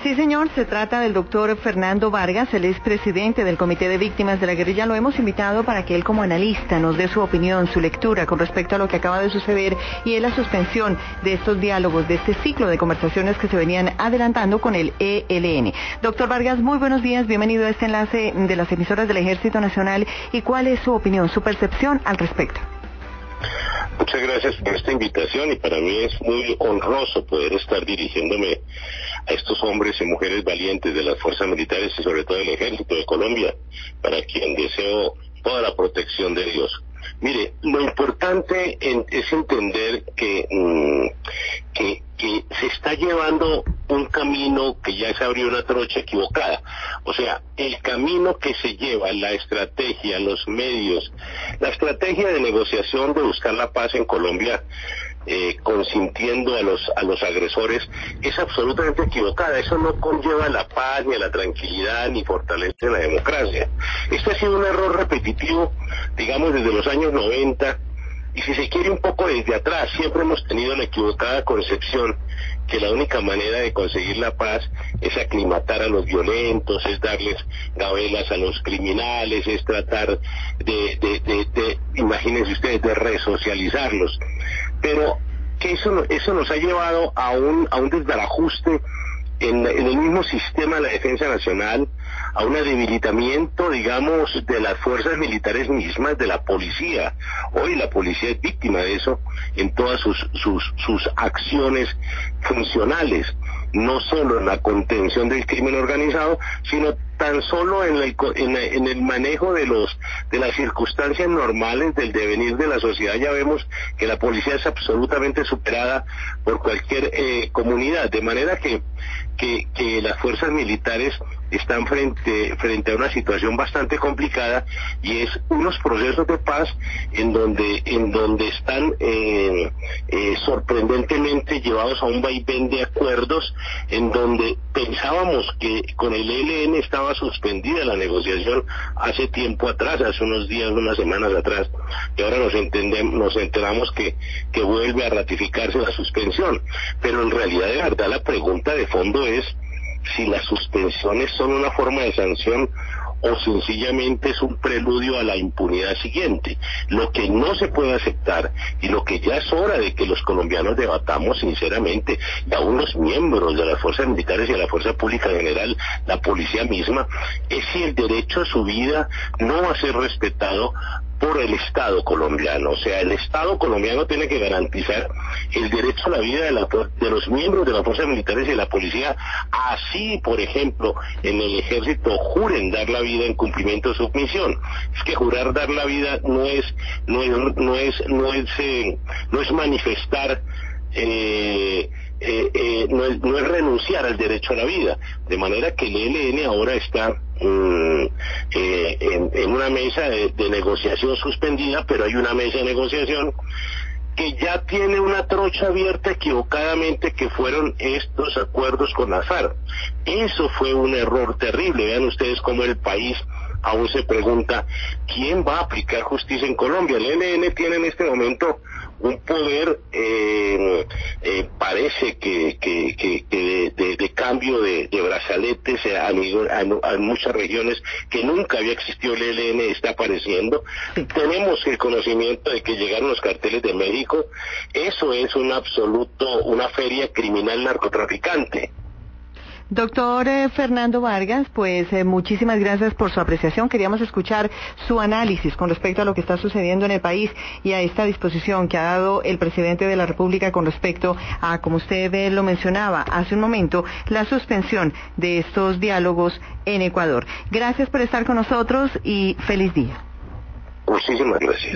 Sí, señor, se trata del doctor Fernando Vargas, él es presidente del Comité de Víctimas de la Guerrilla. Lo hemos invitado para que él como analista nos dé su opinión, su lectura con respecto a lo que acaba de suceder y es la suspensión de estos diálogos, de este ciclo de conversaciones que se venían adelantando con el ELN. Doctor Vargas, muy buenos días, bienvenido a este enlace de las emisoras del Ejército Nacional. ¿Y cuál es su opinión, su percepción al respecto? Muchas gracias por esta invitación y para mí es muy honroso poder estar dirigiéndome a estos hombres y mujeres valientes de las fuerzas militares y sobre todo del Ejército de Colombia, para quien deseo toda la protección de Dios. Mire, lo importante es entender que se está llevando un camino que ya se abrió una trocha equivocada. O sea, el camino que se lleva, la estrategia, los medios, la estrategia de negociación de buscar la paz en Colombia, consintiendo a los agresores, es absolutamente equivocada. Eso no conlleva la paz, ni a la tranquilidad, ni fortalece la democracia. Este ha sido un error repetitivo, digamos, desde los años 90, y si se quiere un poco desde atrás, siempre hemos tenido la equivocada concepción que la única manera de conseguir la paz es aclimatar a los violentos, es darles gabelas a los criminales, es tratar imagínense ustedes, de resocializarlos. Pero que eso nos ha llevado a un desbarajuste en el mismo sistema de la defensa nacional, a un debilitamiento, digamos, de las fuerzas militares mismas, de la policía. Hoy la policía es víctima de eso en todas sus acciones funcionales, no solo en la contención del crimen organizado, sino tan solo en el manejo de las circunstancias normales del devenir de la sociedad. Ya vemos que la policía es absolutamente superada por cualquier comunidad, de manera que las fuerzas militares están frente a una situación bastante complicada, y es unos procesos de paz en donde están sorprendentemente llevados a un vaivén de acuerdos, en donde pensábamos que con el ELN estaba suspendida la negociación hace tiempo atrás, hace unos días, unas semanas atrás, y ahora nos enteramos que vuelve a ratificarse la suspensión. Pero en realidad, de verdad, la pregunta de fondo es si las suspensiones son una forma de sanción o sencillamente es un preludio a la impunidad siguiente. Lo que no se puede aceptar, y lo que ya es hora de que los colombianos debatamos sinceramente, y aún los miembros de las fuerzas militares y de la fuerza pública en general, la policía misma, es si el derecho a su vida no va a ser respetado por el Estado colombiano. O sea, el Estado colombiano tiene que garantizar el derecho a la vida de los miembros de las fuerzas militares y de la policía, así, por ejemplo, en el ejército juren dar la vida en cumplimiento de su misión. Es que jurar dar la vida no es manifestar, no es renunciar al derecho a la vida, de manera que el ELN ahora está en una mesa de negociación suspendida, pero hay una mesa de negociación que ya tiene una trocha abierta equivocadamente, que fueron estos acuerdos con la FARC. Eso fue un error terrible. Vean ustedes cómo el país aún se pregunta quién va a aplicar justicia en Colombia. El ELN tiene en este momento un poder, parece que de cambio de brazaletes a muchas regiones que nunca había existido el ELN, está apareciendo. Tenemos el conocimiento de que llegaron los carteles de México. Eso es una feria criminal narcotraficante. Doctor Fernando Vargas, pues muchísimas gracias por su apreciación. Queríamos escuchar su análisis con respecto a lo que está sucediendo en el país y a esta disposición que ha dado el presidente de la República con respecto a, como usted lo mencionaba hace un momento, la suspensión de estos diálogos en Ecuador. Gracias por estar con nosotros y feliz día. Muchísimas gracias.